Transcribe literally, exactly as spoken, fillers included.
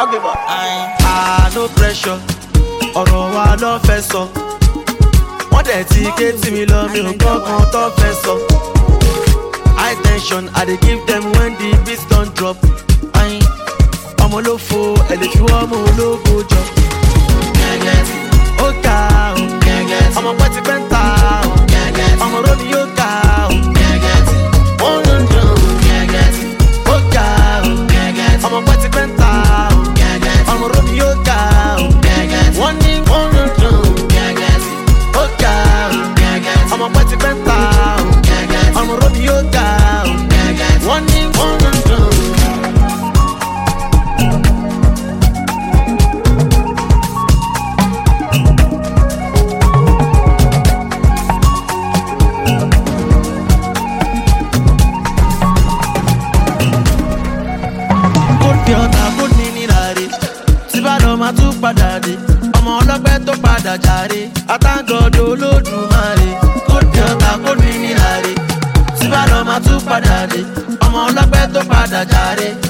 Okay, but ah, no pressure. Ọ̀rọ̀ wa ló fẹ́ sọ. Wọ́n dẹ̀ ti ké tí mi lọ, mi ò gbọ́ kan tó fẹ́ sọ. High tension, I dey give them when the beat don drop. Ọmọ ló fo, ẹ lè fi ọmọ ológo jọ. Ó ga o, ọmọ pẹ́ ti pẹ́ ń ta o. Ọmọ rómi yóò ga o. Wọ́n ló ń dùn o. Ó ga o, ọmọ pẹ́ ti pẹ́ ń ta o. Ọmọ rómi yóò ga o. Wọ́n ní wọ́n ló ń dùn o. Ó ga o, ọmọ pẹ́ ti pẹ́ ń ta o. Ọmọ rómi yóò ga o. Wọ́n ní wọ́n ló ń dùn o. Ma tún padà dé ọmọ ọlọ́pẹ́ tó padà jàre àtàgọ́dọ̀ olódùmarè kó di ọ̀tá kó ní níláre síbàdàn ma tún padà dé ọmọ ọlọ́pẹ́ tó padà jàre